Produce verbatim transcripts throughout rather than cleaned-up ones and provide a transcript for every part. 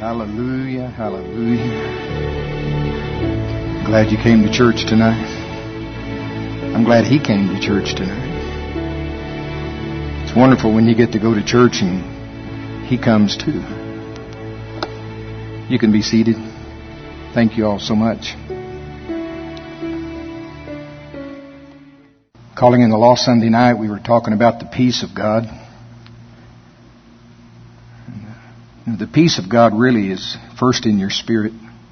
Hallelujah, hallelujah. Glad you came to church tonight. I'm glad he came to church tonight. It's wonderful when you get to go to church and he comes too. You can be seated. Thank you all so much. Calling in the Lost Sunday night, we were talking about the peace of God. The peace of God really is first in your spirit.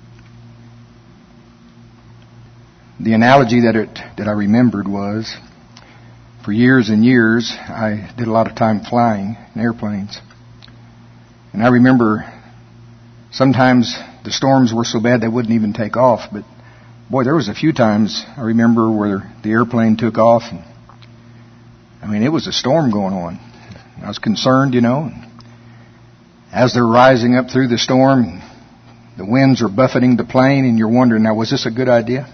The analogy that it that I remembered was, for years and years, I did a lot of time flying in airplanes. And I remember sometimes the storms were so bad they wouldn't even take off. But boy, there was a few times I remember where the airplane took off. And, I mean, it was a storm going on. I was concerned, you know. As they're rising up through the storm, the winds are buffeting the plane, and you're wondering, now, was this a good idea?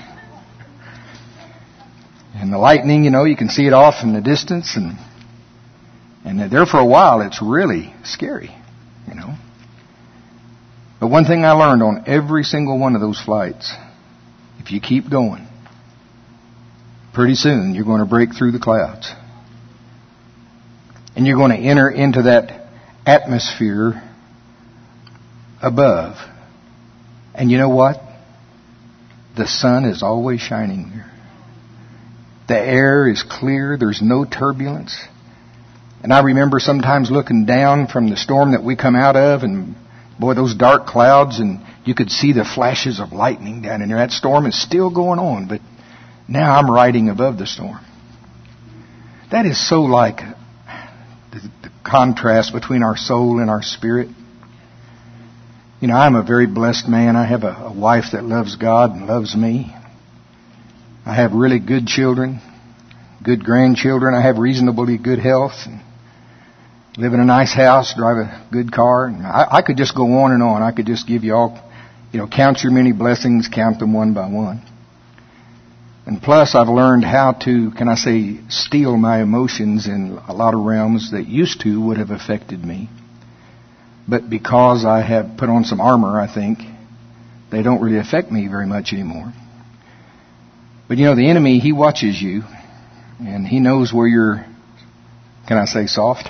And the lightning, you know, you can see it off in the distance, and and there for a while, it's really scary, you know. But one thing I learned on every single one of those flights, if you keep going, pretty soon you're going to break through the clouds. And you're going to enter into that atmosphere above. And you know what? The sun is always shining there. The air is clear. There's no turbulence. And I remember sometimes looking down from the storm that we come out of, and boy, those dark clouds, and you could see the flashes of lightning down in there. That storm is still going on, but now I'm riding above the storm. That is so like the, the contrast between our soul and our spirit. You know, I'm a very blessed man. I have a, a wife that loves God and loves me. I have really good children, good grandchildren. I have reasonably good health, and live in a nice house, drive a good car. And I, I could just go on and on. I could just give you all, you know, count your many blessings, count them one by one. And plus, I've learned how to, can I say, steal my emotions in a lot of realms that used to would have affected me. But because I have put on some armor, I think, they don't really affect me very much anymore. But you know, the enemy, he watches you, and he knows where you're, can I say, soft?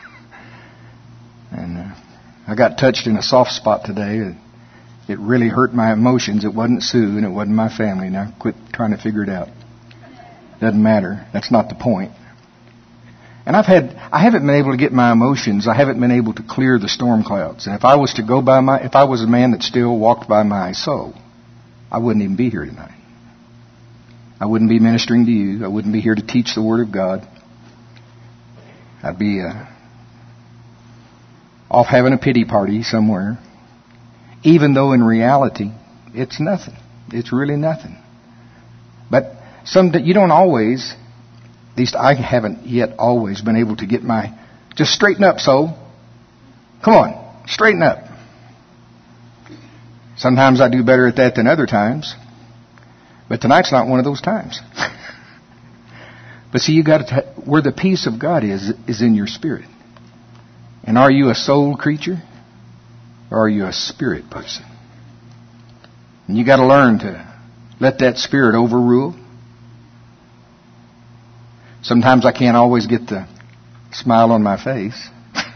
And uh, I got touched in a soft spot today. It really hurt my emotions. It wasn't Sue and it wasn't my family. Now quit trying to figure it out. Doesn't matter. That's not the point. And I've had, I haven't been able to get my emotions. I haven't been able to clear the storm clouds. And if I was to go by my, if I was a man that still walked by my soul, I wouldn't even be here tonight. I wouldn't be ministering to you. I wouldn't be here to teach the Word of God. I'd be uh, off having a pity party somewhere. Even though in reality, it's nothing. It's really nothing. But some you don't always, at least I haven't yet always been able to get my, just straighten up, soul. Come on, straighten up. Sometimes I do better at that than other times. But tonight's not one of those times. But see, you got to, t- where the peace of God is, is in your spirit. And are you a soul creature? Or are you a spirit person? And you got to learn to let that spirit overrule. Sometimes I can't always get the smile on my face.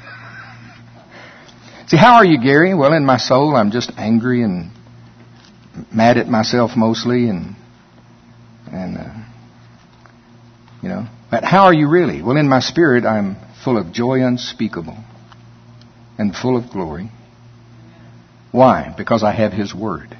See, how are you, Gary? Well, in my soul, I'm just angry and mad at myself mostly, and and uh, you know. But how are you really? Well, in my spirit, I'm full of joy unspeakable and full of glory. Why? Because I have His Word.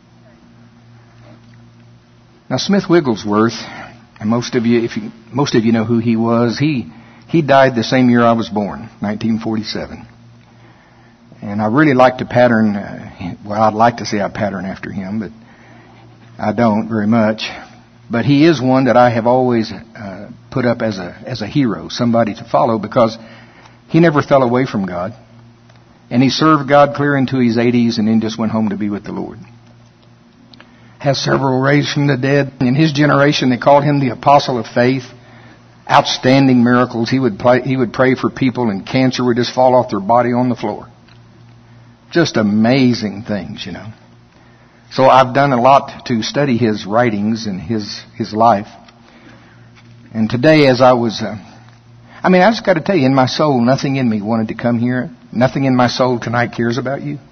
Now, Smith Wigglesworth, and most of you, if you, most of you know who he was, he he died the same year I was born, nineteen forty-seven. And I really like to pattern. Uh, well, I'd like to say I pattern after him, but I don't very much. But he is one that I have always uh, put up as a as a hero, somebody to follow, because he never fell away from God. And he served God clear into his eighties and then just went home to be with the Lord. Has several raised from the dead. In his generation, they called him the apostle of faith. Outstanding miracles. He would play, he would pray for people and cancer would just fall off their body on the floor. Just amazing things, you know. So I've done a lot to study his writings and his his life. And today as I was, uh, I mean, I just got to tell you, in my soul, nothing in me wanted to come here. Nothing in my soul tonight cares about you.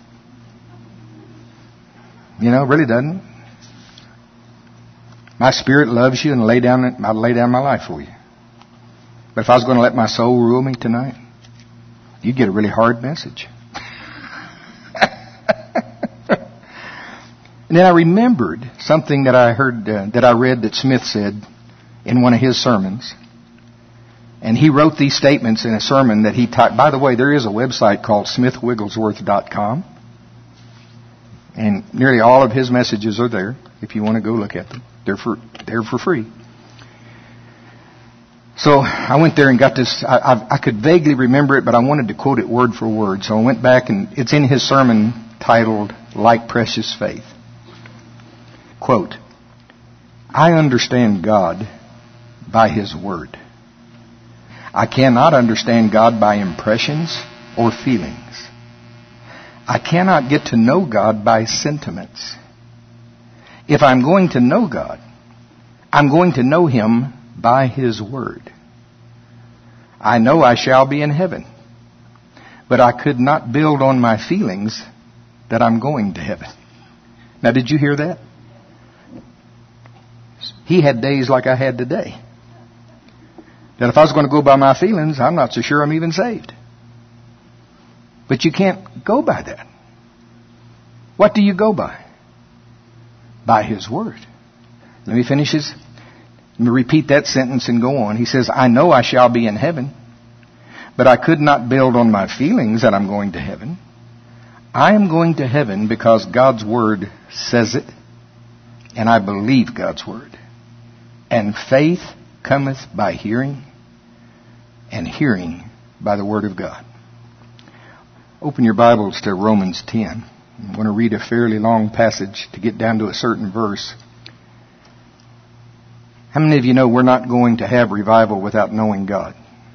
You know, it really doesn't. My spirit loves you and lay down, I'd lay down my life for you. But if I was going to let my soul rule me tonight, you'd get a really hard message. And then I remembered something that I heard, uh, that I read that Smith said in one of his sermons. And he wrote these statements in a sermon that he taught. By the way, there is a website called smith wigglesworth dot com. And nearly all of his messages are there if you want to go look at them. They're for, they're for free. So I went there and got this. I, I, I could vaguely remember it, but I wanted to quote it word for word. So I went back, and it's in his sermon titled, Like Precious Faith. Quote, I understand God by His Word. I cannot understand God by impressions or feelings. I cannot get to know God by sentiments. If I'm going to know God, I'm going to know Him by His Word. I know I shall be in heaven, but I could not build on my feelings that I'm going to heaven. Now, did you hear that? He had days like I had today. That if I was going to go by my feelings, I'm not so sure I'm even saved. But you can't go by that. What do you go by? By His Word. Let me finish his. Let me repeat that sentence and go on. He says, I know I shall be in heaven, but I could not build on my feelings that I'm going to heaven. I am going to heaven because God's Word says it, and I believe God's Word. And faith cometh by hearing, and hearing by the Word of God. Open your Bibles to Romans ten. I'm going to read a fairly long passage to get down to a certain verse. How many of you know we're not going to have revival without knowing God?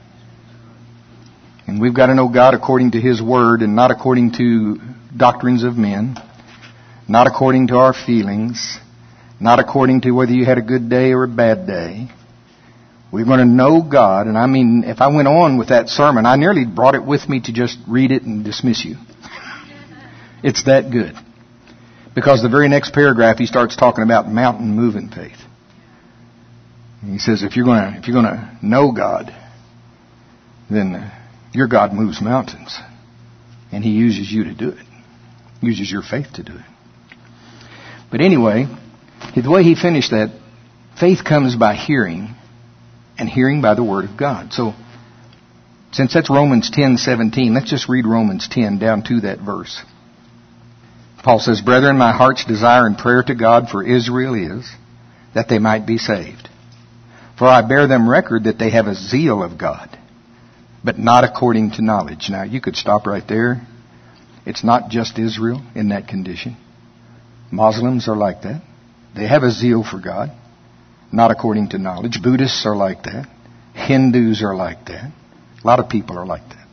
And we've got to know God according to His Word and not according to doctrines of men, not according to our feelings, not according to whether you had a good day or a bad day. We're going to know God. And I mean, if I went on with that sermon, I nearly brought it with me to just read it and dismiss you. It's that good. Because the very next paragraph, he starts talking about mountain moving faith. And he says, if you're going to, if you're going to know God, then uh, your God moves mountains. And He uses you to do it. Uses your faith to do it. But anyway, the way he finished that, faith comes by hearing, and hearing by the Word of God. So, since that's Romans ten seventeen, let's just read Romans ten down to that verse. Paul says, Brethren, my heart's desire and prayer to God for Israel is that they might be saved. For I bear them record that they have a zeal of God, but not according to knowledge. Now, you could stop right there. It's not just Israel in that condition. Muslims are like that. They have a zeal for God, not according to knowledge. Buddhists are like that. Hindus are like that. A lot of people are like that.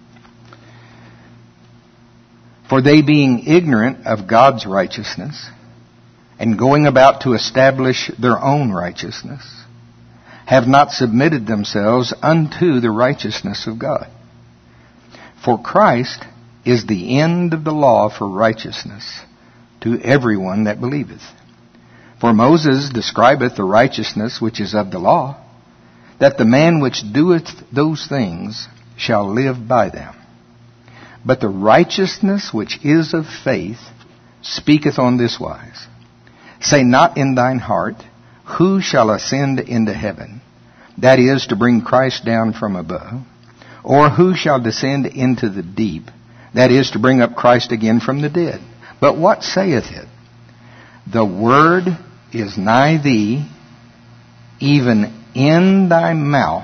For they, being ignorant of God's righteousness and going about to establish their own righteousness, have not submitted themselves unto the righteousness of God. For Christ is the end of the law for righteousness to everyone that believeth. For Moses describeth the righteousness which is of the law, that the man which doeth those things shall live by them. But the righteousness which is of faith speaketh on this wise. Say not in thine heart, who shall ascend into heaven? That is, to bring Christ down from above. Or who shall descend into the deep? That is, to bring up Christ again from the dead. But what saith it? The word is nigh thee, even in thy mouth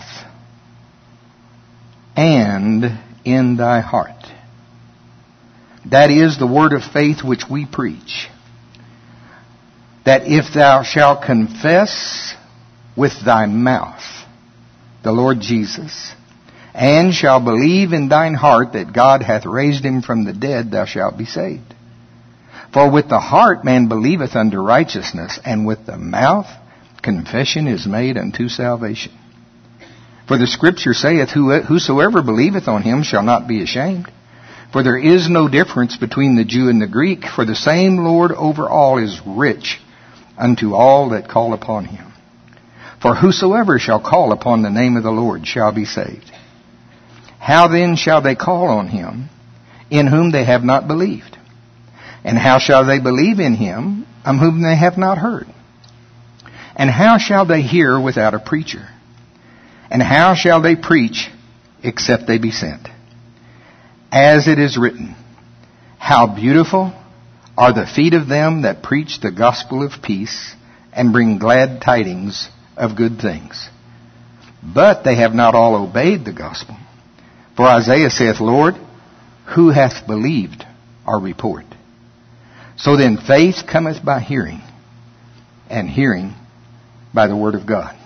and in thy heart. That is the word of faith which we preach. That if thou shalt confess with thy mouth the Lord Jesus, and shall believe in thine heart that God hath raised him from the dead, thou shalt be saved. For with the heart man believeth unto righteousness, and with the mouth confession is made unto salvation. For the Scripture saith, whosoever believeth on him shall not be ashamed. For there is no difference between the Jew and the Greek, for the same Lord over all is rich unto all that call upon him. For whosoever shall call upon the name of the Lord shall be saved. How then shall they call on him in whom they have not believed? And how shall they believe in him of whom they have not heard? And how shall they hear without a preacher? And how shall they preach except they be sent? As it is written, how beautiful are the feet of them that preach the gospel of peace and bring glad tidings of good things. But they have not all obeyed the gospel. For Isaiah saith, Lord, who hath believed our report? So then faith cometh by hearing, and hearing by the word of God.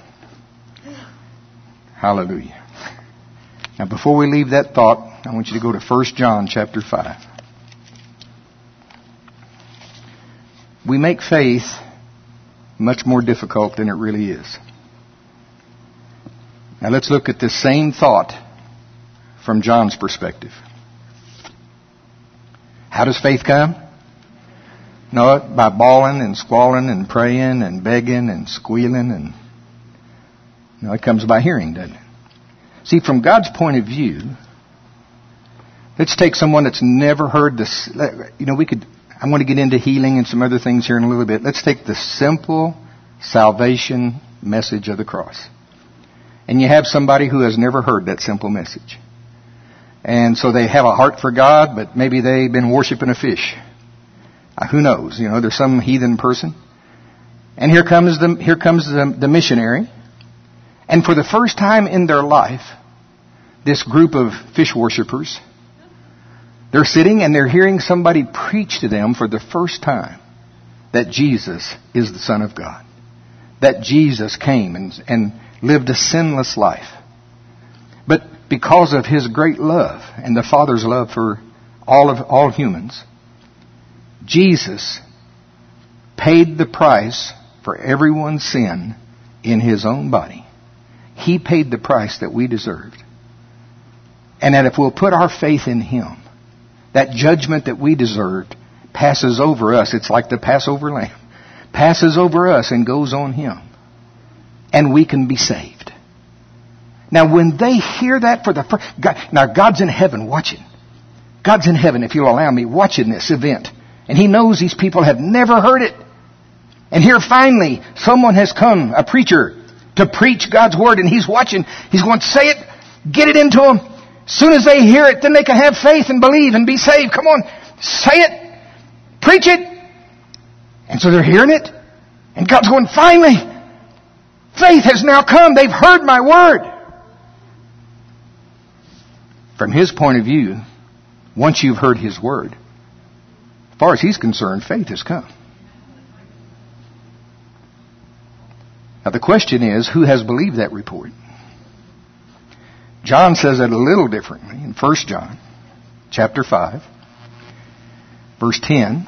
Hallelujah. Now before we leave that thought, I want you to go to First John chapter five. We make faith much more difficult than it really is. Now let's look at this same thought from John's perspective. How does faith come? No, by bawling and squalling and praying and begging and squealing. And no, it comes by hearing, doesn't it? See, from God's point of view, let's take someone that's never heard this. You know, we could, I'm going to get into healing and some other things here in a little bit. Let's take the simple salvation message of the cross. And you have somebody who has never heard that simple message. And so they have a heart for God, but maybe they've been worshiping a fish. Uh, who knows? You know, there's some heathen person. And here comes the, here comes the, the missionary. And for the first time in their life, this group of fish worshipers, they're sitting and they're hearing somebody preach to them for the first time that Jesus is the Son of God. That Jesus came and, and lived a sinless life. But because of His great love and the Father's love for all of all humans, Jesus paid the price for everyone's sin in His own body. He paid the price that we deserved. And that if we'll put our faith in Him, that judgment that we deserved passes over us. It's like the Passover lamb. Passes over us and goes on Him. And we can be saved. Now when they hear that for the first... God, now God's in heaven watching. God's in heaven, if you'll allow me, watching this event. And He knows these people have never heard it. And here finally, someone has come, a preacher, to preach God's Word. And He's watching. He's going to say it, get it into them. As soon as they hear it, then they can have faith and believe and be saved. Come on, say it. Preach it. And so they're hearing it. And God's going, finally, faith has now come. They've heard my Word. From His point of view, once you've heard His Word, as far as He's concerned, faith has come. Now the question is, who has believed that report? John says it a little differently in First John chapter five, verse ten.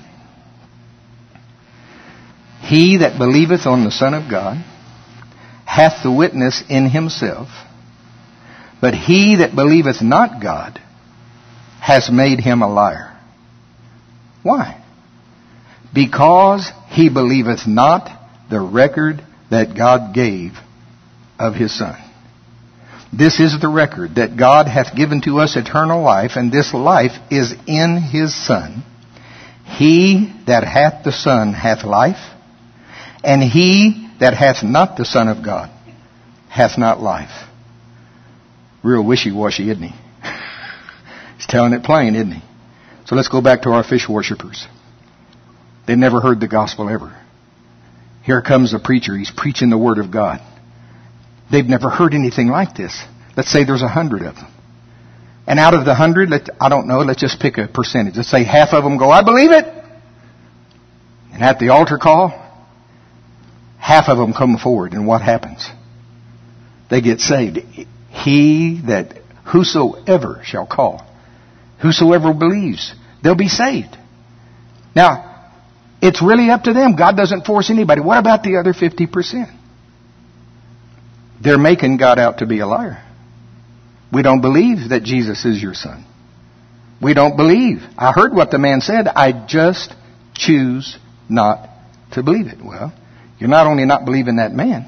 He that believeth on the Son of God hath the witness in himself, but he that believeth not God has made him a liar. Why? Because he believeth not the record that God gave of His Son. This is the record, that God hath given to us eternal life, and this life is in His Son. He that hath the Son hath life, and he that hath not the Son of God hath not life. Real wishy-washy, isn't he? He's telling it plain, isn't he? So let's go back to our fish worshippers. They've never heard the gospel ever. Here comes a preacher. He's preaching the Word of God. They've never heard anything like this. Let's say there's a hundred of them. And out of the hundred, let, I don't know, let's just pick a percentage. Let's say half of them go, I believe it. And at the altar call, half of them come forward. And what happens? They get saved. He that Whosoever shall call. Whosoever believes, they'll be saved. Now, it's really up to them. God doesn't force anybody. What about the other fifty percent? They're making God out to be a liar. We don't believe that Jesus is your son. We don't believe. I heard what the man said. I just choose not to believe it. Well, you're not only not believing that man.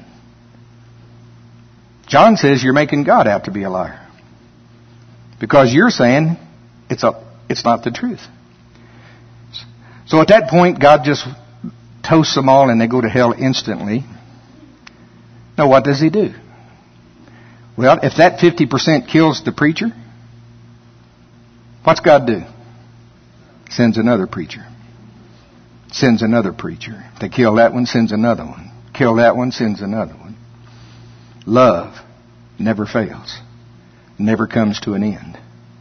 John says you're making God out to be a liar. Because you're saying it's a, it's not the truth. So at that point, God just toasts them all and they go to hell instantly. Now what does he do? Well, if that fifty percent kills the preacher, what's God do? Sends another preacher. Sends another preacher. They kill that one, sends another one. Kill that one, sends another one. Love never fails. Never comes to an end.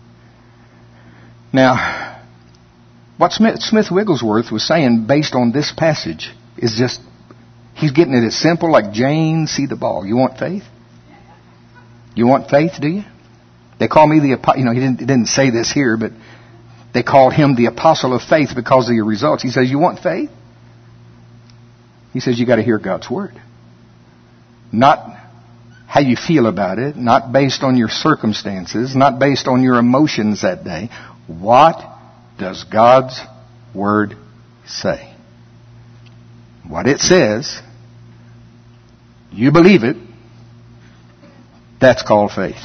Now, what Smith, Smith Wigglesworth was saying based on this passage is just, he's getting it as simple like Jane, see the ball. You want faith? You want faith, do you? They call me the, you know, he didn't, he didn't say this here, but they called him the apostle of faith because of your results. He says, you want faith? He says, you got to hear God's word. Not how you feel about it, not based on your circumstances, not based on your emotions that day. What does God's word say? What it says, you believe it, that's called faith.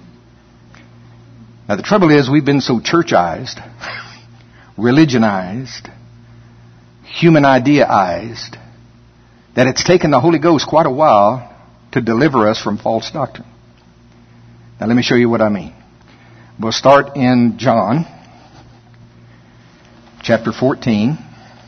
Now the trouble is we've been so churchized, religionized, human ideaized, that it's taken the Holy Ghost quite a while to deliver us from false doctrine. Now let me show you what I mean. We'll start in John chapter fourteen.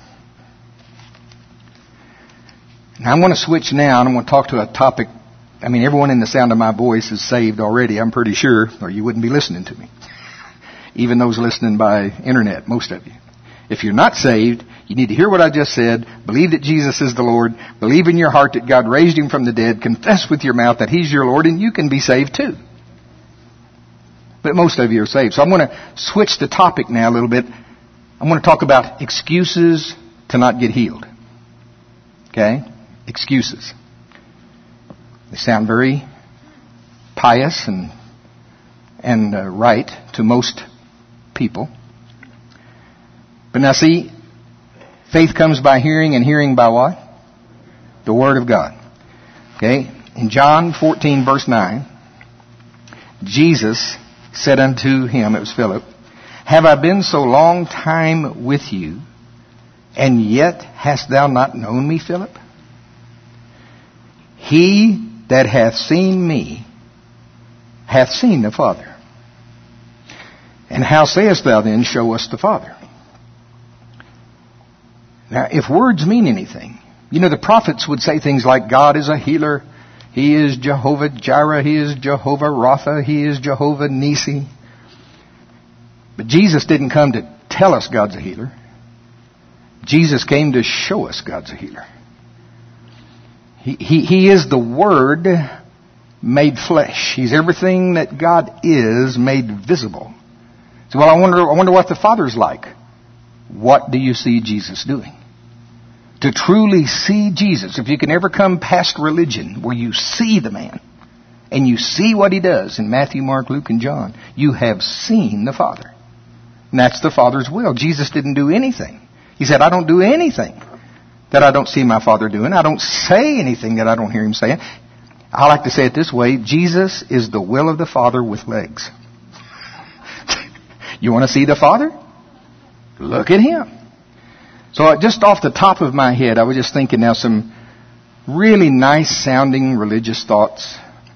Now I'm going to switch now and I'm going to talk to a topic. I mean, everyone in the sound of my voice is saved already, I'm pretty sure, or you wouldn't be listening to me. Even those listening by internet, most of you. If you're not saved, you need to hear what I just said, believe that Jesus is the Lord, believe in your heart that God raised him from the dead, confess with your mouth that he's your Lord, and you can be saved too. But most of you are saved. So I'm going to switch the topic now a little bit. I'm going to talk about excuses to not get healed. Okay? Excuses. They sound very pious and and uh, right to most people. But now see, faith comes by hearing, and hearing by what? The Word of God. Okay? In John fourteen verse nine, Jesus said unto him, it was Philip, have I been so long time with you, and yet hast thou not known me, Philip? He that hath seen me hath seen the Father. And how sayest thou then, show us the Father? Now, if words mean anything, you know, the prophets would say things like, God is a healer, he is Jehovah Jireh, he is Jehovah Rapha, he is Jehovah Nisi. But Jesus didn't come to tell us God's a healer. Jesus came to show us God's a healer. He, he, he is the Word made flesh. He's everything that God is made visible. So, well, I wonder, I wonder what the Father's like. What do you see Jesus doing? To truly see Jesus, if you can ever come past religion, where you see the man, and you see what he does in Matthew, Mark, Luke, and John, you have seen the Father. And that's the Father's will. Jesus didn't do anything. He said, I don't do anything that I don't see my Father doing. I don't say anything that I don't hear him saying. I like to say it this way, Jesus is the will of the Father with legs. You want to see the Father? Look at him. So just off the top of my head, I was just thinking now some really nice sounding religious thoughts.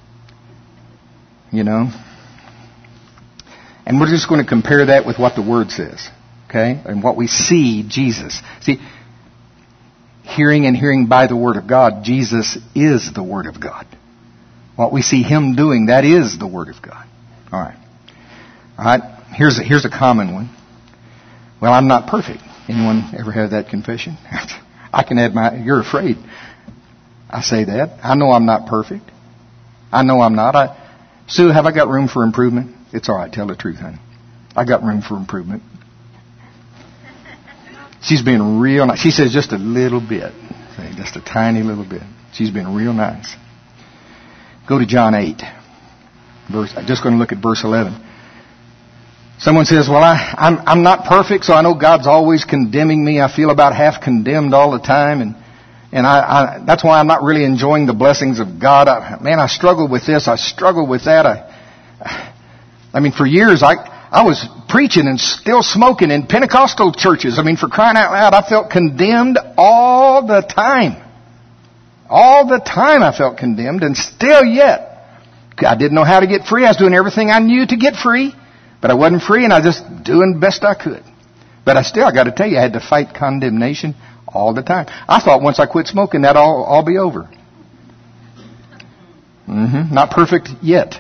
You know. And we're just going to compare that with what the Word says. Okay? And what we see Jesus. See, hearing and hearing by the Word of God, Jesus is the Word of God. What we see him doing, that is the Word of God. All right. All right. Here's a, here's a common one. Well, I'm not perfect. Anyone ever have that confession? I can add my, you're afraid. I say that. I know I'm not perfect. I know I'm not. I, Sue, have I got room for improvement? It's all right. Tell the truth, honey. I got room for improvement. She's been real nice. She says just a little bit. Just a tiny little bit. She's been real nice. Go to John eight. Verse, I'm just going to look at verse eleven. Someone says, well, I, I'm, I'm not perfect, so I know God's always condemning me. I feel about half condemned all the time. And, and I, I, that's why I'm not really enjoying the blessings of God. I, man, I struggle with this. I struggle with that. I, I mean, for years, I, I was preaching and still smoking in Pentecostal churches. I mean, for crying out loud, I felt condemned all the time. All the time I felt condemned, and still yet, I didn't know how to get free. I was doing everything I knew to get free, but I wasn't free, and I was just doing the best I could. But I still, I got to tell you, I had to fight condemnation all the time. I thought once I quit smoking, that'd all, all be over. Mm-hmm. Not perfect yet.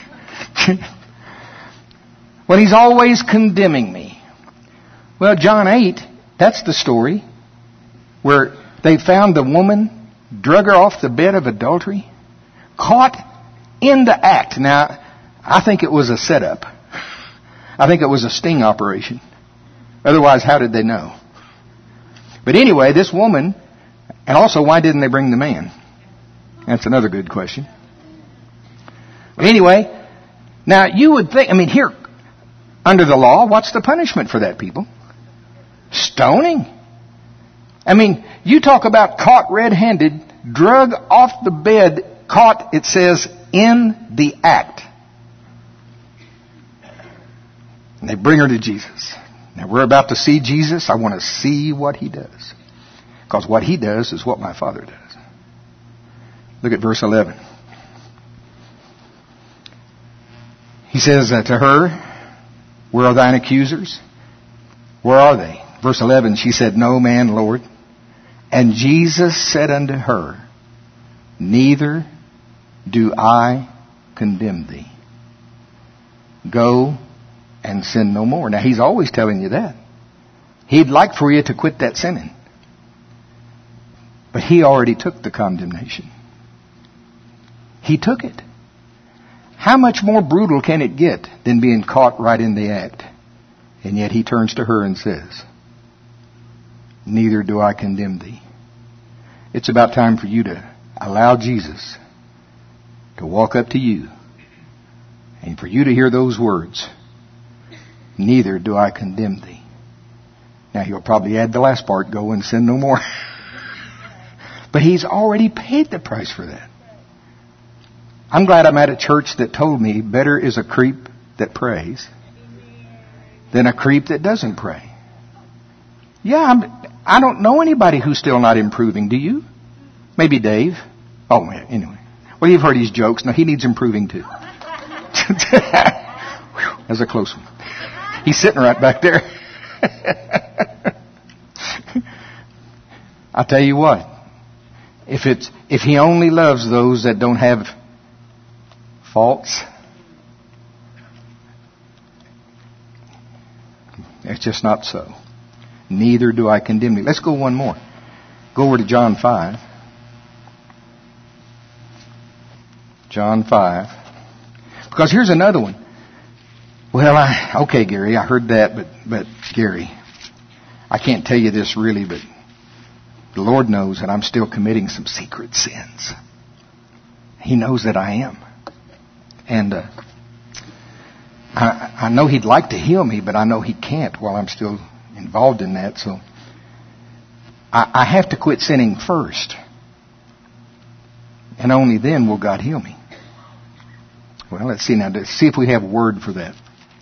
Well, he's always condemning me. Well, John eight, that's the story where they found the woman, drug her off the bed of adultery, caught in the act. Now, I think it was a setup. I think it was a sting operation. Otherwise, how did they know? But anyway, this woman, and also, why didn't they bring the man? That's another good question. But anyway, now you would think, I mean, here, under the law, what's the punishment for that, people? Stoning. I mean, you talk about caught red-handed, drug off the bed, caught, it says, in the act. And they bring her to Jesus. Now, we're about to see Jesus. I want to see what he does. Because what he does is what my Father does. Look at verse eleven. He says uh, to her, where are thine accusers? Where are they? Verse eleven, she said, no man, Lord. And Jesus said unto her, neither do I condemn thee. Go and sin no more. Now, he's always telling you that. He'd like for you to quit that sinning. But he already took the condemnation. He took it. How much more brutal can it get than being caught right in the act? And yet he turns to her and says, neither do I condemn thee. It's about time for you to allow Jesus to walk up to you and for you to hear those words, neither do I condemn thee. Now he'll probably add the last part, go and sin no more. But he's already paid the price for that. I'm glad I'm at a church that told me better is a creep that prays than a creep that doesn't pray. Yeah, I'm, I don't know anybody who's still not improving. Do you? Maybe Dave. Oh, anyway. Well, you've heard his jokes. No, he needs improving too. That's a close one. He's sitting right back there. I'll tell you what. If it's if he only loves those that don't have faults, it's just not so. Neither do I condemn thee. Let's go one more. Go over to John five. John five. Because here's another one. Well, I, okay, Gary, I heard that, but, but Gary, I can't tell you this really, but the Lord knows that I'm still committing some secret sins. He knows that I am. And uh, I, I know He'd like to heal me, but I know He can't while I'm still involved in that. So I, I have to quit sinning first. And only then will God heal me. Well, let's see now. Let's see if we have a word for that.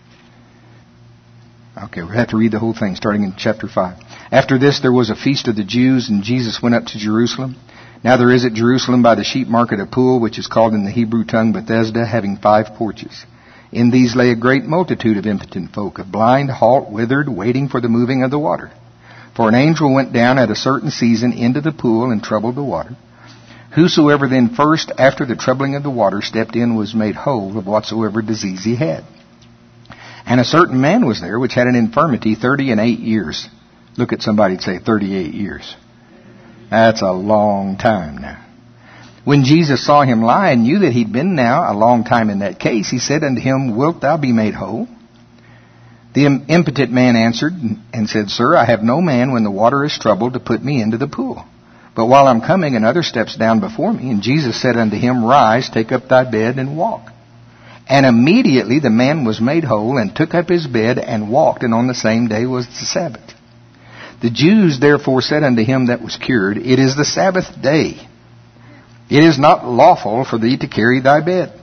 Okay, we'll have to read the whole thing, starting in chapter five. After this, there was a feast of the Jews, and Jesus went up to Jerusalem. Now there is at Jerusalem by the sheep market a pool, which is called in the Hebrew tongue Bethesda, having five porches. In these lay a great multitude of impotent folk, of blind, halt, withered, waiting for the moving of the water. For an angel went down at a certain season into the pool and troubled the water. Whosoever then first, after the troubling of the water, stepped in was made whole of whatsoever disease he had. And a certain man was there which had an infirmity thirty and eight years. Look at somebody and say thirty-eight years. That's a long time now. When Jesus saw him lie and knew that he'd been now a long time in that case, he said unto him, Wilt thou be made whole? The impotent man answered and said, Sir, I have no man when the water is troubled to put me into the pool. But while I'm coming, another steps down before me. And Jesus said unto him, Rise, take up thy bed, and walk. And immediately the man was made whole, and took up his bed, and walked, and on the same day was the Sabbath. The Jews therefore said unto him that was cured, It is the Sabbath day. It is not lawful for thee to carry thy bed.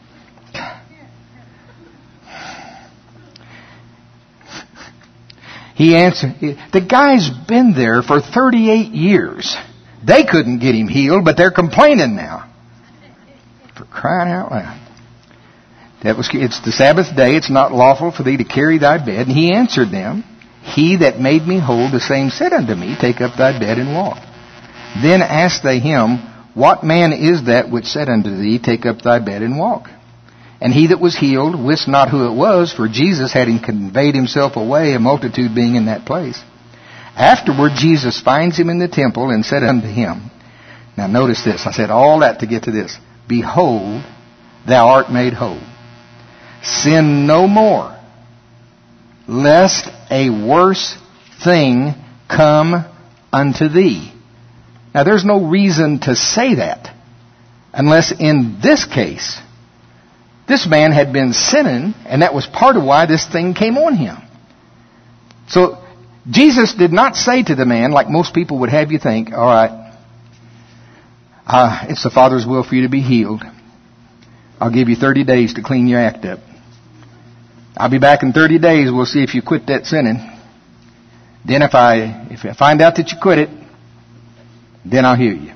He answered, the guy's been there for thirty-eight years. They couldn't get him healed, but they're complaining now. For crying out loud. That was, it's the Sabbath day, it's not lawful for thee to carry thy bed. And he answered them, He that made me whole, the same said unto me, Take up thy bed and walk. Then asked they him, What man is that which said unto thee, Take up thy bed and walk? And he that was healed wist not who it was, for Jesus had conveyed himself away, a multitude being in that place. Afterward Jesus finds him in the temple and said unto him, now notice this, I said all that to get to this. Behold, thou art made whole. Sin no more, lest a worse thing come unto thee. Now there's no reason to say that, unless in this case, this man had been sinning, and that was part of why this thing came on him. So, Jesus did not say to the man, like most people would have you think, all right, uh, it's the Father's will for you to be healed. I'll give you thirty days to clean your act up. I'll be back in thirty days. We'll see if you quit that sinning. Then if I, if I find out that you quit it, then I'll heal you.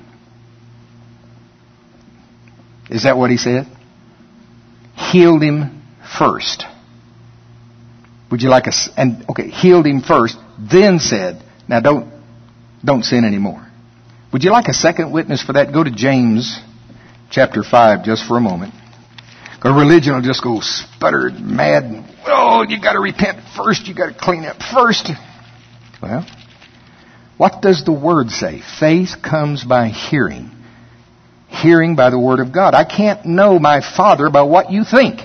Is that what he said? Healed him first. Would you like a, and okay, healed him first, then said, now don't, don't sin anymore. Would you like a second witness for that? Go to James chapter five just for a moment. Because religion will just go sputtered, mad, and, oh, you got to repent first, you got to clean up first. Well, what does the Word say? Faith comes by hearing. Hearing by the Word of God. I can't know my Father by what you think.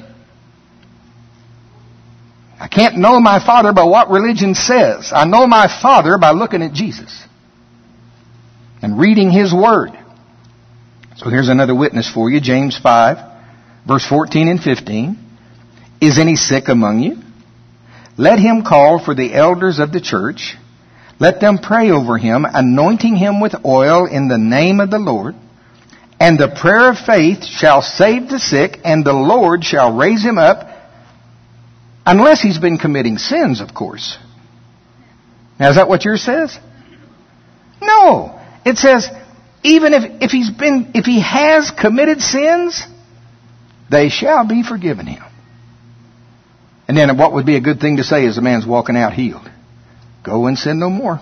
I can't know my Father by what religion says. I know my Father by looking at Jesus and reading His Word. So here's another witness for you. James five, verse fourteen and fifteen. Is any sick among you? Let him call for the elders of the church. Let them pray over him, anointing him with oil in the name of the Lord. And the prayer of faith shall save the sick, and the Lord shall raise him up. Unless he's been committing sins, of course. Now, is that what yours says? No. It says, even if, if he's been, if he has committed sins, they shall be forgiven him. And then what would be a good thing to say as the man's walking out healed? Go and sin no more.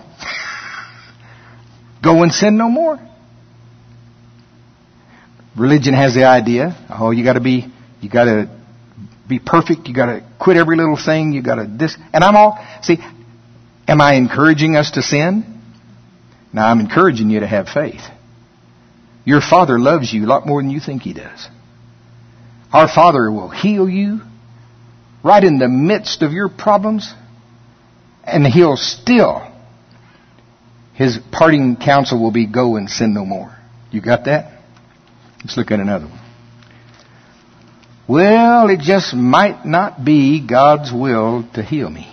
Go and sin no more. Religion has the idea, oh, you got to be, you got to be perfect. You got to quit every little thing. You got to this, and I'm all. See, am I encouraging us to sin? No, I'm encouraging you to have faith. Your Father loves you a lot more than you think He does. Our Father will heal you right in the midst of your problems, and He'll still. His parting counsel will be, "Go and sin no more." You got that? Let's look at another one. Well, it just might not be God's will to heal me.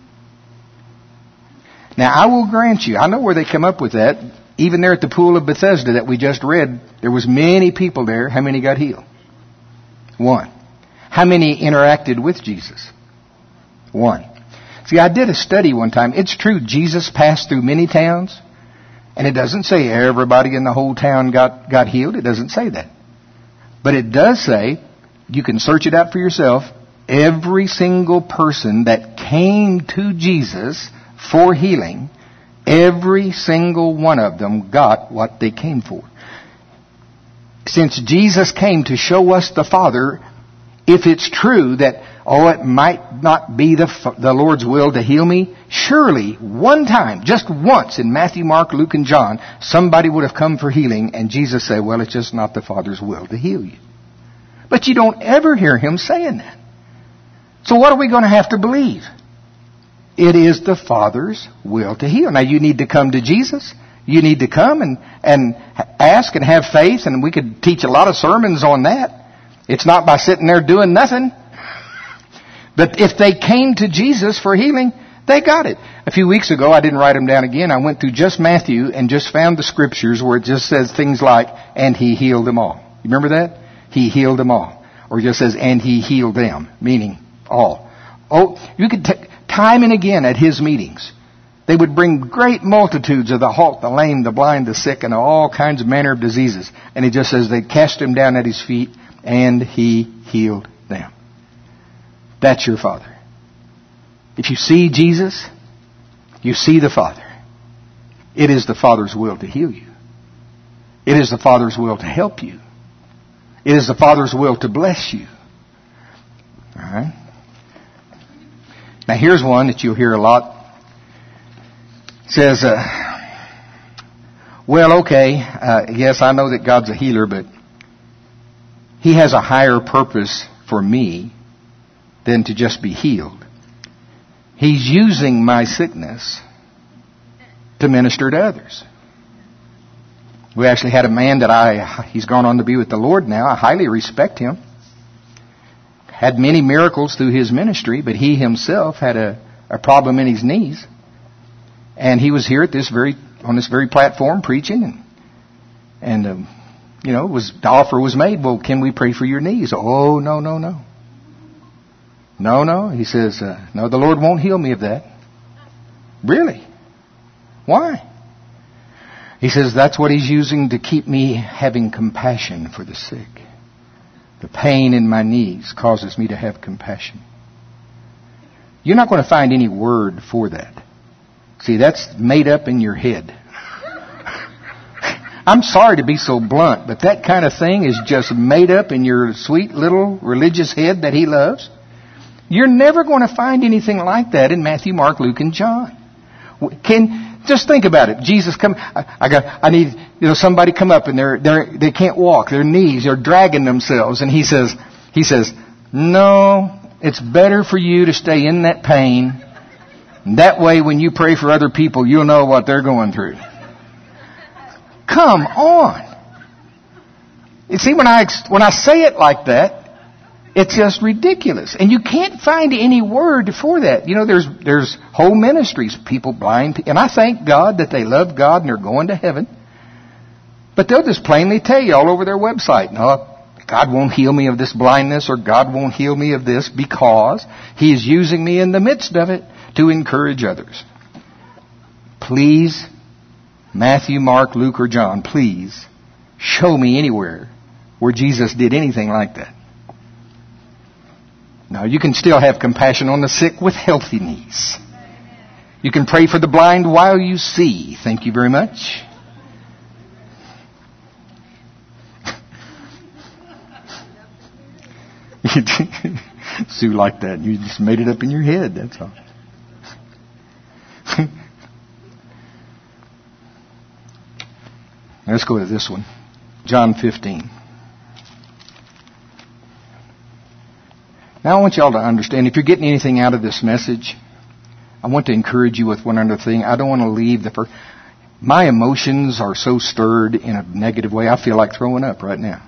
Now, I will grant you, I know where they come up with that. Even there at the pool of Bethesda that we just read, there was many people there. How many got healed? One. How many interacted with Jesus? One. See, I did a study one time. It's true, Jesus passed through many towns. And it doesn't say everybody in the whole town got, got healed. It doesn't say that. But it does say, you can search it out for yourself, every single person that came to Jesus for healing, every single one of them got what they came for. Since Jesus came to show us the Father, if it's true that, oh, it might not be the, the Lord's will to heal me, surely one time, just once in Matthew, Mark, Luke, and John, somebody would have come for healing and Jesus said, well, it's just not the Father's will to heal you. But you don't ever hear him saying that. So what are we going to have to believe? It is the Father's will to heal. Now you need to come to Jesus. You need to come and, and ask and have faith, and we could teach a lot of sermons on that. It's not by sitting there doing nothing. But if they came to Jesus for healing, they got it. A few weeks ago, I didn't write them down again. I went through just Matthew and just found the scriptures where it just says things like, and he healed them all. You remember that? He healed them all. Or it just says, and he healed them, meaning all. Oh, you could t- time and again at his meetings, they would bring great multitudes of the halt, the lame, the blind, the sick, and all kinds of manner of diseases. And it just says they cast him down at his feet, and he healed them. That's your Father. If you see Jesus, you see the Father. It is the Father's will to heal you. It is the Father's will to help you. It is the Father's will to bless you. All right? Now here's one that you'll hear a lot. It says, uh, well, okay, uh, yes, I know that God's a healer, but he has a higher purpose for me than to just be healed. He's using my sickness to minister to others. We actually had a man that I, he's gone on to be with the Lord now. I highly respect him. Had many miracles through his ministry, but he himself had a, a problem in his knees. And he was here at this very, on this very platform preaching, and, and um, you know, was the offer was made. Well, can we pray for your knees? Oh, no, no, no. No, no. He says, uh, no, the Lord won't heal me of that. Really? Why? He says, that's what he's using to keep me having compassion for the sick. The pain in my knees causes me to have compassion. You're not going to find any word for that. See, that's made up in your head. I'm sorry to be so blunt, but that kind of thing is just made up in your sweet little religious head that he loves. You're never going to find anything like that in Matthew, Mark, Luke, and John. Can just think about it. Jesus come. I, I got. I need. You know, somebody come up and they're they they can't walk. Their knees are dragging themselves, and he says he says, no, it's better for you to stay in that pain. That way, when you pray for other people, you'll know what they're going through. Come on. You see, when I when I say it like that, it's just ridiculous. And you can't find any word for that. You know, there's there's whole ministries, people blind. And I thank God that they love God and they're going to heaven. But they'll just plainly tell you all over their website, no, God won't heal me of this blindness, or God won't heal me of this because He is using me in the midst of it to encourage others. Please, Matthew, Mark, Luke, or John, please show me anywhere where Jesus did anything like that. Now, you can still have compassion on the sick with healthy knees. You can pray for the blind while you see. Thank you very much. Sue like that. You just made it up in your head, that's all. Let's go to this one. John fifteen. Now I want y'all to understand, if you're getting anything out of this message, I want to encourage you with one other thing. I don't want to leave the first. My emotions are so stirred in a negative way, I feel like throwing up right now.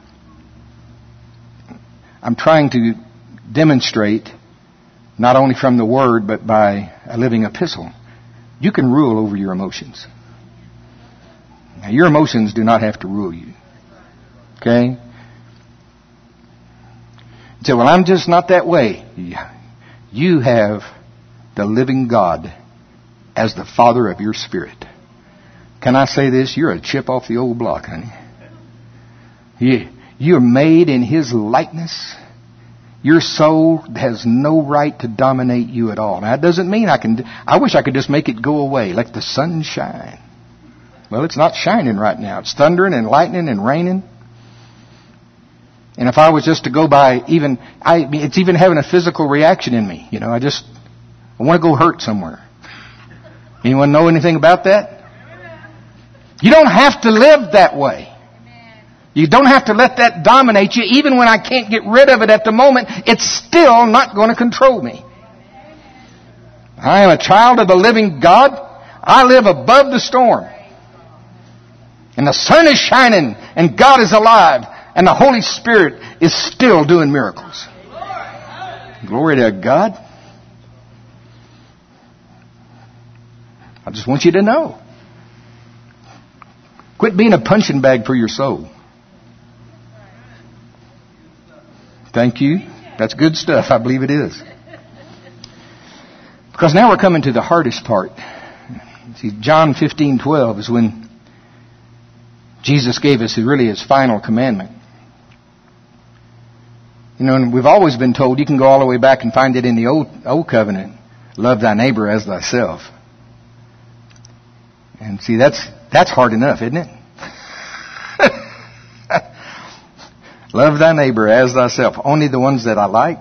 I'm trying to demonstrate, not only from the Word, but by a living epistle. You can rule over your emotions. Now, your emotions do not have to rule you. Okay? You say, well, I'm just not that way. You have the living God as the Father of your spirit. Can I say this? You're a chip off the old block, honey. You, you're made in His likeness. Your soul has no right to dominate you at all. Now, that doesn't mean I can... I wish I could just make it go away, like the sun shine. Well, it's not shining right now. It's thundering and lightning and raining. And if I was just to go by even, I, it's even having a physical reaction in me. You know, I just, I want to go hurt somewhere. Anyone know anything about that? You don't have to live that way. You don't have to let that dominate you. Even when I can't get rid of it at the moment, it's still not going to control me. I am a child of the living God. I live above the storm. And the sun is shining, and God is alive, and the Holy Spirit is still doing miracles. Glory to God. I just want you to know. Quit being a punching bag for your soul. Thank you. That's good stuff. I believe it is. Because now we're coming to the hardest part. See, John fifteen twelve is when Jesus gave us really His final commandment. You know, and we've always been told, you can go all the way back and find it in the Old, Old Covenant, love thy neighbor as thyself. And see, that's that's hard enough, isn't it? Love thy neighbor as thyself. Only the ones that I like.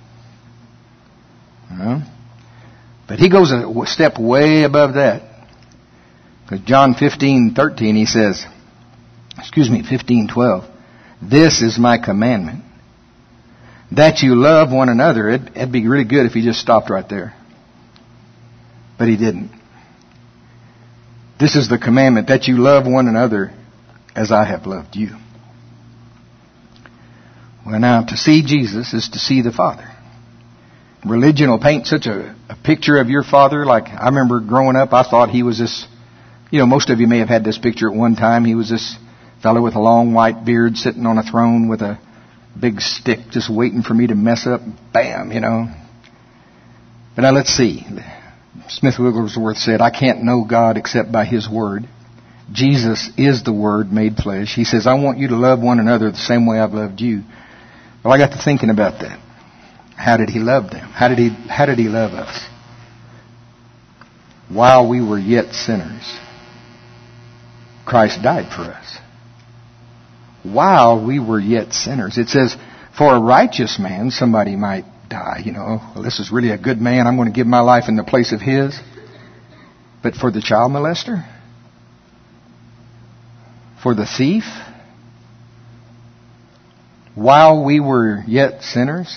You know? But He goes a step way above that. Because John fifteen thirteen, He says, excuse me, fifteen twelve, this is my commandment, that you love one another. It, it'd be really good if He just stopped right there. But He didn't. This is the commandment, that you love one another as I have loved you. Well, now, to see Jesus is to see the Father. Religion will paint such a, a picture of your Father. Like, I remember growing up, I thought He was this, you know, most of you may have had this picture at one time. He was this fellow with a long white beard sitting on a throne with a big stick just waiting for me to mess up. Bam, you know. But now let's see. Smith Wigglesworth said, I can't know God except by His Word. Jesus is the Word made flesh. He says, I want you to love one another the same way I've loved you. Well, I got to thinking about that. How did He love them? How did He, how did He love us? While we were yet sinners, Christ died for us. While we were yet sinners. It says, for a righteous man, somebody might die. You know, well, this is really a good man. I'm going to give my life in the place of his. But for the child molester? For the thief? While we were yet sinners,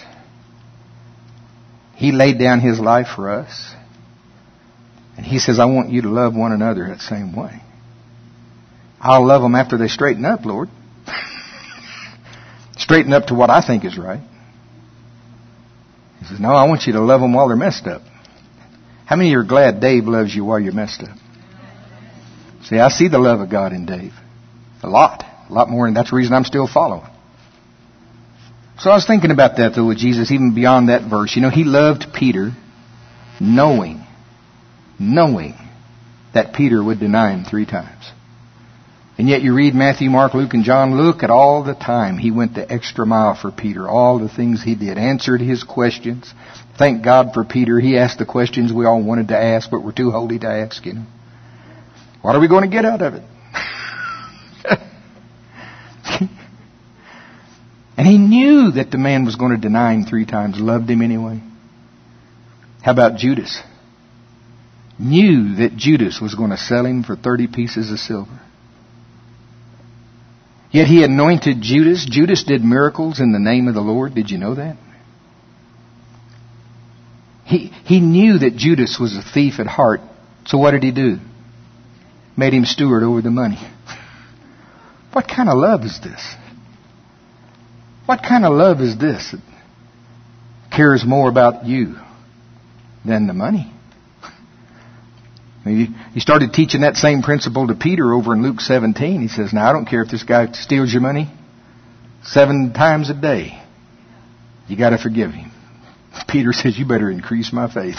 He laid down His life for us. And He says, I want you to love one another that same way. I'll love them after they straighten up, Lord. Straighten up to what I think is right. He says, no, I want you to love them while they're messed up. How many of you are glad Dave loves you while you're messed up? See, I see the love of God in Dave. A lot. A lot more, and that's the reason I'm still following. So I was thinking about that, though, with Jesus, even beyond that verse. You know, He loved Peter knowing, knowing that Peter would deny Him three times. And yet you read Matthew, Mark, Luke, and John. Look at all the time He went the extra mile for Peter. All the things He did. Answered his questions. Thank God for Peter. He asked the questions we all wanted to ask, but we're too holy to ask, you know. What are we going to get out of it? And He knew that the man was going to deny Him three times. Loved him anyway. How about Judas? Knew that Judas was going to sell Him for thirty pieces of silver. Yet He anointed Judas. Judas did miracles in the name of the Lord. Did you know that? He, he knew that Judas was a thief at heart. So what did He do? Made him steward over the money. What kind of love is this? What kind of love is this that cares more about you than the money? He started teaching that same principle to Peter over in Luke seventeen. He says, now I don't care if this guy steals your money seven times a day. You got to forgive him. Peter says, you better increase my faith.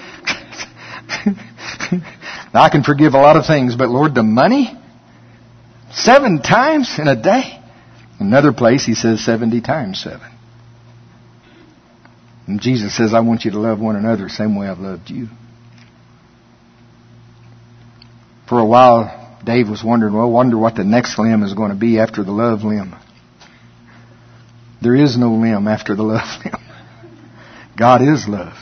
Now I can forgive a lot of things, but Lord, the money? Seven times in a day? Another place He says seventy times seven. And Jesus says, I want you to love one another the same way I've loved you. For a while, Dave was wondering, well, I wonder what the next limb is going to be after the love limb. There is no limb after the love limb. God is love.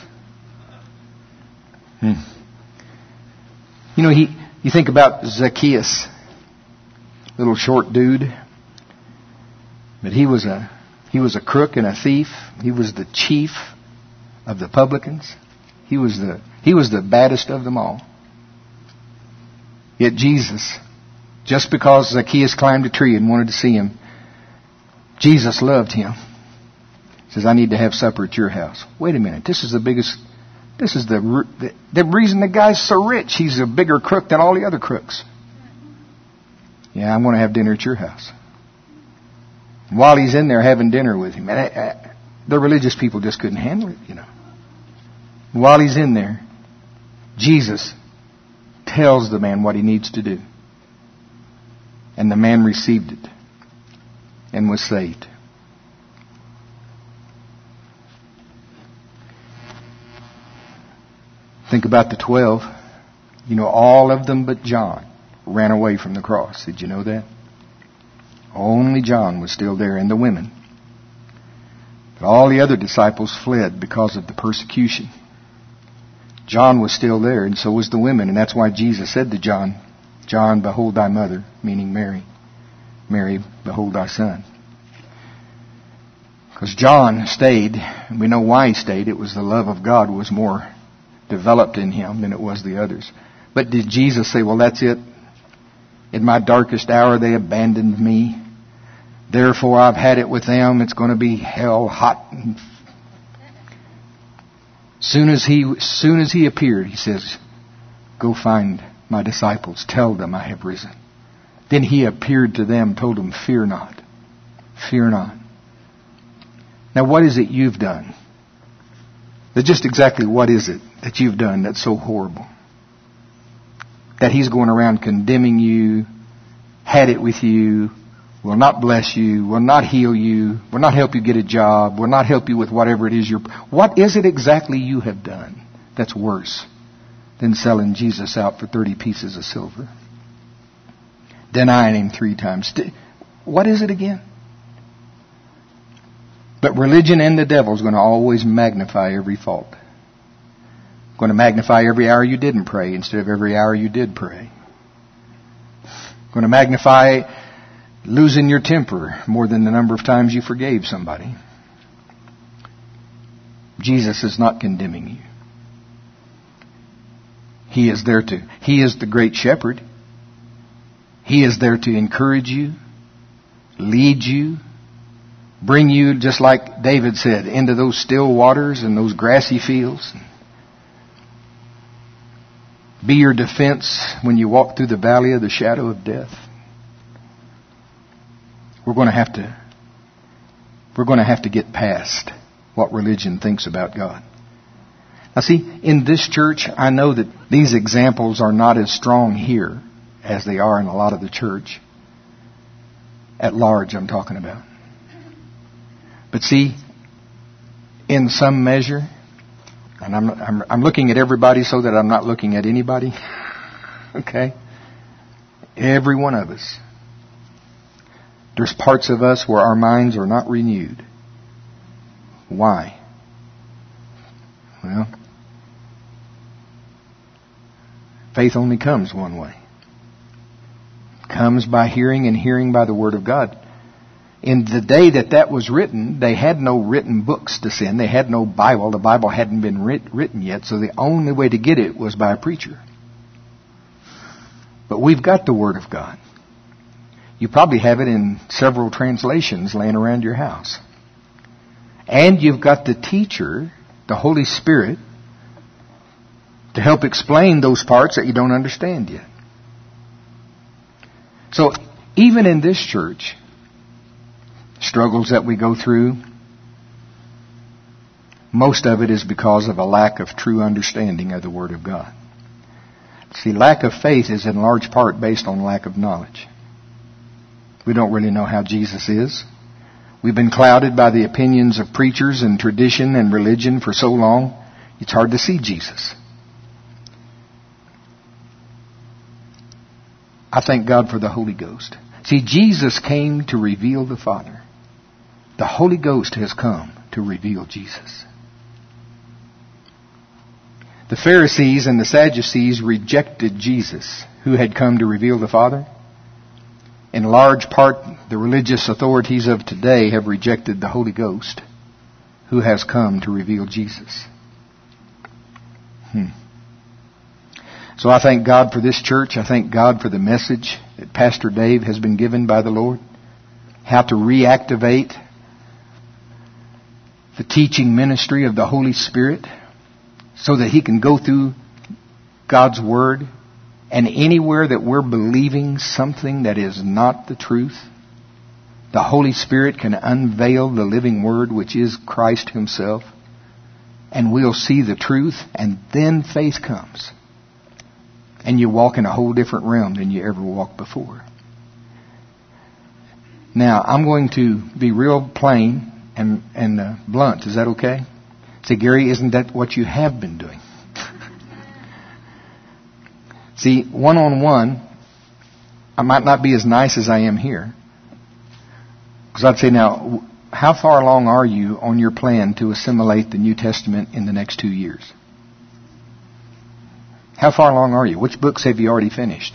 Hmm. You know, he. You think about Zacchaeus, little short dude, but he was a he was a crook and a thief. He was the chief of the publicans. He was the he was the baddest of them all. Yet Jesus, just because Zacchaeus climbed a tree and wanted to see him, Jesus loved him. He says, "I need to have supper at your house." Wait a minute. This is the biggest. This is the, the the reason the guy's so rich. He's a bigger crook than all the other crooks. Yeah, I'm going to have dinner at your house. While he's in there having dinner with him, and I, I, the religious people just couldn't handle it, you know. While he's in there, Jesus tells the man what he needs to do. And the man received it and was saved. Think about the twelve. You know, all of them but John ran away from the cross. Did you know that? Only John was still there, and the women. But all the other disciples fled because of the persecution. John was still there, and so was the women. And that's why Jesus said to John, "John, behold thy mother," meaning Mary. "Mary, behold thy son." Because John stayed, and we know why he stayed. It was the love of God was more developed in him than it was the others. But did Jesus say, "Well, that's it. In my darkest hour they abandoned me. Therefore I've had it with them. It's going to be hell hot." Soon as he, soon as he appeared, he says, "Go find my disciples. Tell them I have risen." Then he appeared to them, told them, "Fear not. Fear not." Now what is it you've done? But just exactly what is it that you've done that's so horrible? That he's going around condemning you, had it with you, will not bless you, will not heal you, will not help you get a job, will not help you with whatever it is you're... What is it exactly you have done that's worse than selling Jesus out for thirty pieces of silver? Denying him three times. What is it again? But religion and the devil is going to always magnify every fault. Going to magnify every hour you didn't pray instead of every hour you did pray. Going to magnify losing your temper more than the number of times you forgave somebody. Jesus is not condemning you. He is there to, He is the great shepherd. He is there to encourage you, lead you, bring you, just like David said, into those still waters and those grassy fields. Be your defense when you walk through the valley of the shadow of death. We're going to have to, we're going to have to get past what religion thinks about God. Now see, in this church, I know that these examples are not as strong here as they are in a lot of the church. At large, I'm talking about. But see, in some measure, and I'm, I'm, I'm looking at everybody so that I'm not looking at anybody. Okay? Every one of us. There's parts of us where our minds are not renewed. Why? Well, faith only comes one way. Comes by hearing, and hearing by the Word of God. In the day that that was written, they had no written books to send. They had no Bible. The Bible hadn't been writ- written yet, so the only way to get it was by a preacher. But we've got the Word of God. You probably have it in several translations laying around your house. And you've got the teacher, the Holy Spirit, to help explain those parts that you don't understand yet. So, even in this church, struggles that we go through, most of it is because of a lack of true understanding of the Word of God. See, lack of faith is in large part based on lack of knowledge. We don't really know how Jesus is. We've been clouded by the opinions of preachers and tradition and religion for so long, it's hard to see Jesus. I thank God for the Holy Ghost. See, Jesus came to reveal the Father. The Holy Ghost has come to reveal Jesus. The Pharisees and the Sadducees rejected Jesus, who had come to reveal the Father. In large part, the religious authorities of today have rejected the Holy Ghost, who has come to reveal Jesus. Hmm. So I thank God for this church. I thank God for the message that Pastor Dave has been given by the Lord. How to reactivate the teaching ministry of the Holy Spirit so that He can go through God's Word, and anywhere that we're believing something that is not the truth, the Holy Spirit can unveil the living Word, which is Christ Himself, and we'll see the truth, and then faith comes. And you walk in a whole different realm than you ever walked before. Now, I'm going to be real plain and, and uh, blunt. Is that okay? Say, Gary, isn't that what you have been doing? See, one-on-one, I might not be as nice as I am here. Because I'd say, now, how far along are you on your plan to assimilate the New Testament in the next two years? How far along are you? Which books have you already finished?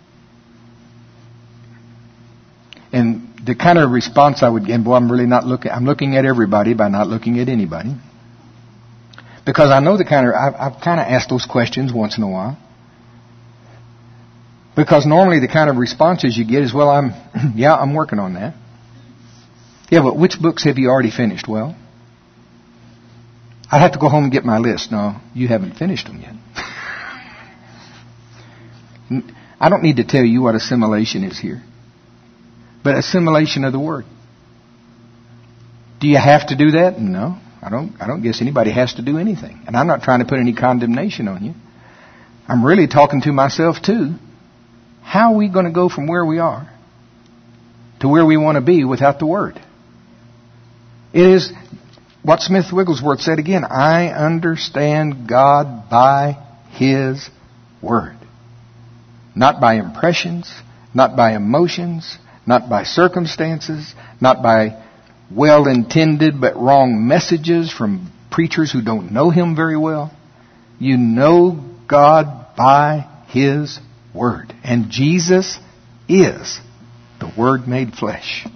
And the kind of response I would get, and boy, I'm really not looking, I'm looking at everybody by not looking at anybody. Because I know the kind of, I've, I've kind of asked those questions once in a while. Because normally the kind of responses you get is, well, I'm, yeah, I'm working on that. Yeah, but which books have you already finished? Well, I'd have to go home and get my list. No, you haven't finished them yet. I don't need to tell you what assimilation is here. But assimilation of the Word. Do you have to do that? No. I don't, I don't guess anybody has to do anything. And I'm not trying to put any condemnation on you. I'm really talking to myself too. How are we going to go from where we are to where we want to be without the Word? It is what Smith Wigglesworth said again. I understand God by His Word. Not by impressions, not by emotions, not by circumstances, not by well-intended but wrong messages from preachers who don't know Him very well. You know God by His Word. And Jesus is the Word made flesh.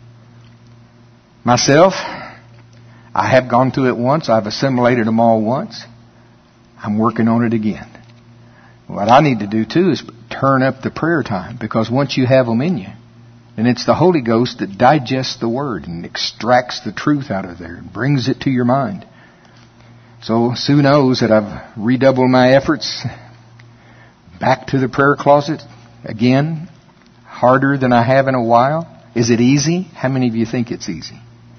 Myself, I have gone through it once. I've assimilated them all once. I'm working on it again. What I need to do too is turn up the prayer time, because once you have them in you, then it's the Holy Ghost that digests the Word and extracts the truth out of there and brings it to your mind. So Sue knows that I've redoubled my efforts. Back to the prayer closet again, harder than I have in a while. Is it easy? How many of you think it's easy?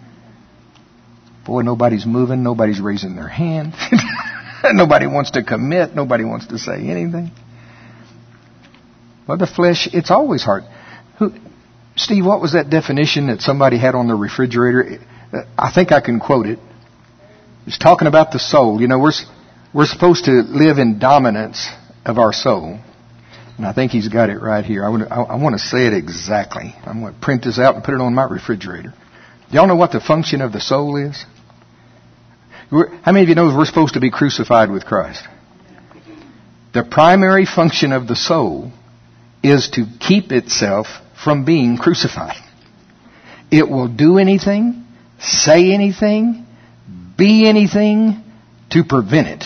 Boy, nobody's moving. Nobody's raising their hand. Nobody wants to commit. Nobody wants to say anything. Well, the flesh, it's always hard. Who, Steve, what was that definition that somebody had on the refrigerator? I think I can quote it. It's talking about the soul. You know, we're we're supposed to live in dominance of our soul. And I think he's got it right here. I want to, I, I want to say it exactly. I'm going to print this out and put it on my refrigerator. Do y'all know what the function of the soul is? We're, how many of you know we're supposed to be crucified with Christ? The primary function of the soul is to keep itself from being crucified. It will do anything, say anything, be anything to prevent it.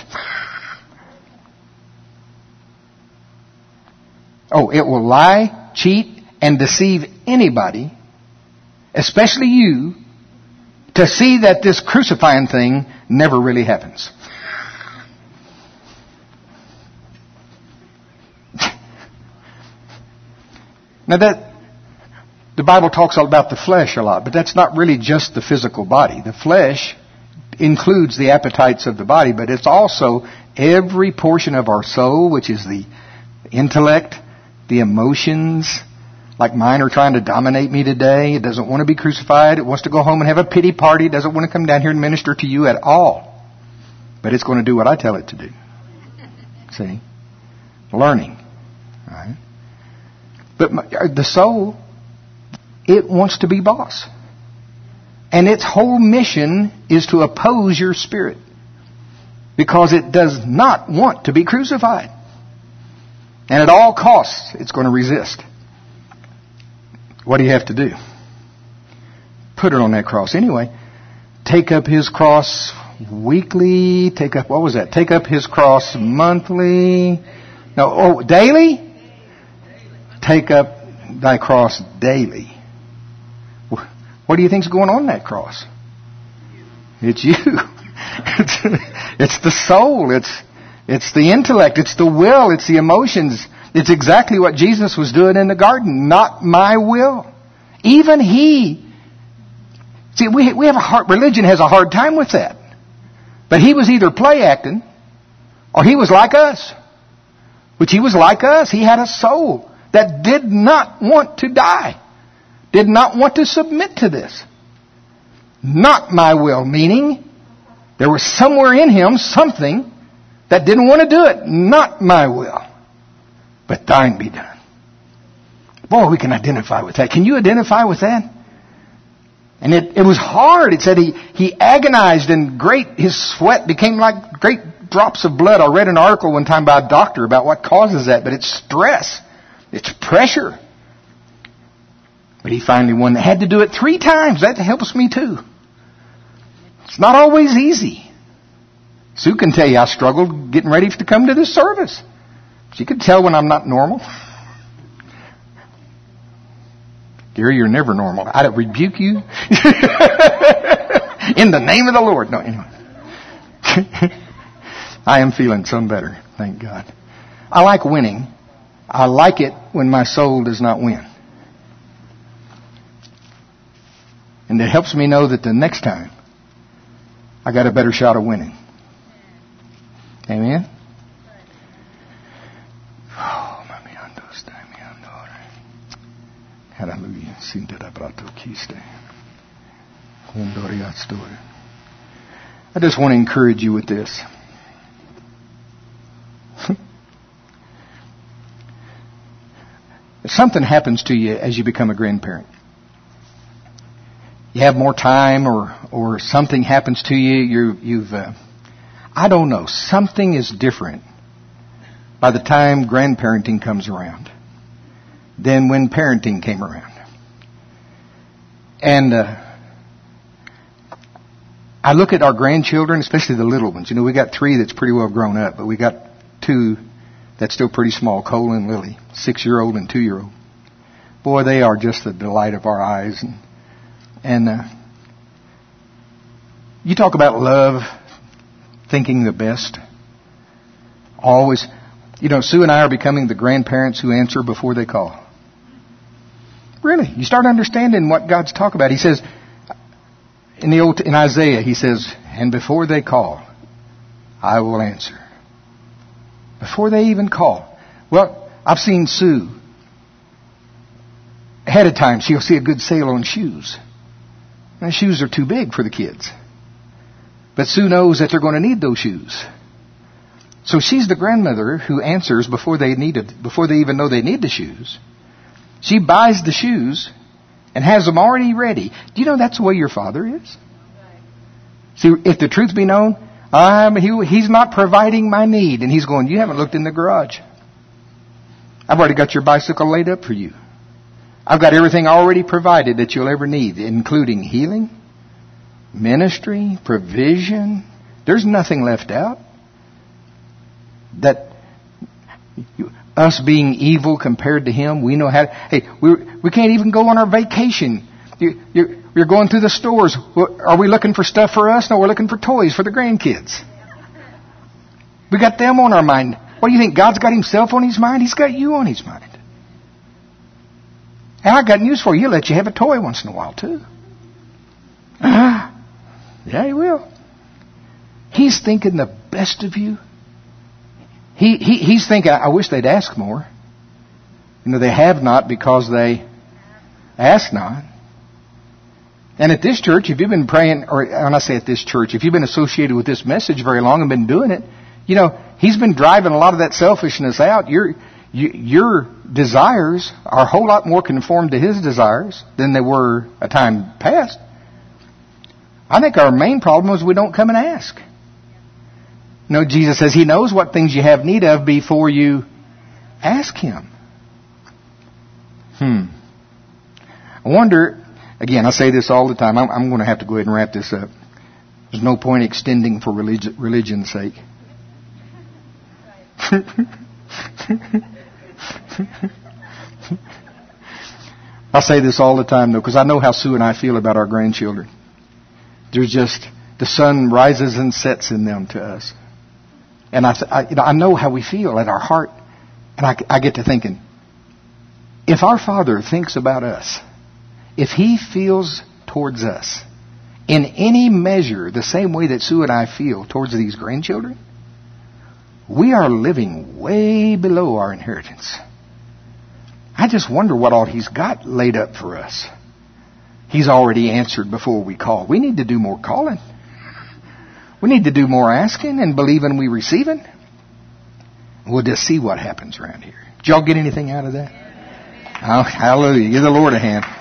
Oh, it will lie, cheat, and deceive anybody, especially you, to see that this crucifying thing never really happens. Now that, the Bible talks about the flesh a lot, but that's not really just the physical body. The flesh includes the appetites of the body, but it's also every portion of our soul, which is the intellect, the emotions. Like mine are trying to dominate me today. It doesn't want to be crucified. It wants to go home and have a pity party. It doesn't want to come down here and minister to you at all. But it's going to do what I tell it to do. See? Learning. All right? But my, the soul, it wants to be boss. And its whole mission is to oppose your spirit. Because it does not want to be crucified. And at all costs, it's going to resist. What do you have to do? Put it on that cross. Anyway, take up His cross weekly. Take up, what was that? Take up His cross monthly. No, oh, daily? Take up thy cross daily. What do you think's going on that cross? It's you. It's, it's the soul. It's, it's the intellect. It's the will. It's the emotions. It's exactly what Jesus was doing in the garden. Not my will. Even He. See, we, we have a hard, religion has a hard time with that. But He was either play acting or He was like us. Which He was like us. He had a soul that did not want to die. Did not want to submit to this. Not my will, meaning there was somewhere in Him something that didn't want to do it. Not my will, but thine be done. Boy, we can identify with that. Can you identify with that? And it, it was hard. It said he, he agonized and great, his sweat became like great drops of blood. I read an article one time by a doctor about what causes that, but it's stress. It's pressure. But he finally won. They had to do it three times. That helps me too. It's not always easy. Sue can tell you I struggled getting ready to come to this service. She could tell when I'm not normal. Gary, you're never normal. I rebuke you. In the name of the Lord. No, anyway. I am feeling some better. Thank God. I like winning. I like it when my soul does not win. And it helps me know that the next time I got a better shot of winning. Amen? Oh, hallelujah. I just want to encourage you with this. If something happens to you as you become a grandparent, you have more time, or or something happens to you, you're, you've, uh, I don't know, something is different by the time grandparenting comes around than when parenting came around. And uh, I look at our grandchildren, especially the little ones. You know, we got three that's pretty well grown up, but we got two that's still pretty small, Cole and Lily, six-year-old and two-year-old. Boy, they are just the delight of our eyes. And, and uh, you talk about love, thinking the best. Always, you know, Sue and I are becoming the grandparents who answer before they call. Really, you start understanding what God's talking about. He says, in the old, in Isaiah, He says, and before they call, I will answer. Before they even call. Well, I've seen Sue. Ahead of time, she'll see a good sale on shoes. And the shoes are too big for the kids. But Sue knows that they're going to need those shoes. So she's the grandmother who answers before they need it, before they even know they need the shoes. She buys the shoes and has them already ready. Do you know that's the way your father is? See, if the truth be known, um, he, he's not providing my need. And he's going, you haven't looked in the garage. I've already got your bicycle laid up for you. I've got everything already provided that you'll ever need, including healing, ministry, provision. There's nothing left out. That us being evil compared to Him, we know how to, hey, we we can't even go on our vacation. You, you're, you're going through the stores. Are we looking for stuff for us? No, we're looking for toys for the grandkids. We got them on our mind. What do you think? God's got Himself on His mind? He's got you on His mind. And I got news for you. He'll let you have a toy once in a while too. Uh, yeah, He will. He's thinking the best of you. He, he he's thinking, I wish they'd ask more. You know, they have not because they ask not. And at this church, if you've been praying, or when I say at this church, if you've been associated with this message very long and been doing it, you know, He's been driving a lot of that selfishness out. Your you, your desires are a whole lot more conformed to His desires than they were a time past. I think our main problem is we don't come and ask. No, Jesus says He knows what things you have need of before you ask Him. Hmm. I wonder, again, I say this all the time. I'm, I'm going to have to go ahead and wrap this up. There's no point extending for religion, religion's sake. I say this all the time, though, because I know how Sue and I feel about our grandchildren. There's just, the sun rises and sets in them to us. And I, I, you know, I know how we feel at our heart. And I, I get to thinking, if our Father thinks about us, if He feels towards us in any measure the same way that Sue and I feel towards these grandchildren, we are living way below our inheritance. I just wonder what all He's got laid up for us. He's already answered before we call. We need to do more calling. We need to do more asking and believing we receiving. We'll just see what happens around here. Did y'all get anything out of that? Oh, hallelujah. Give the Lord a hand.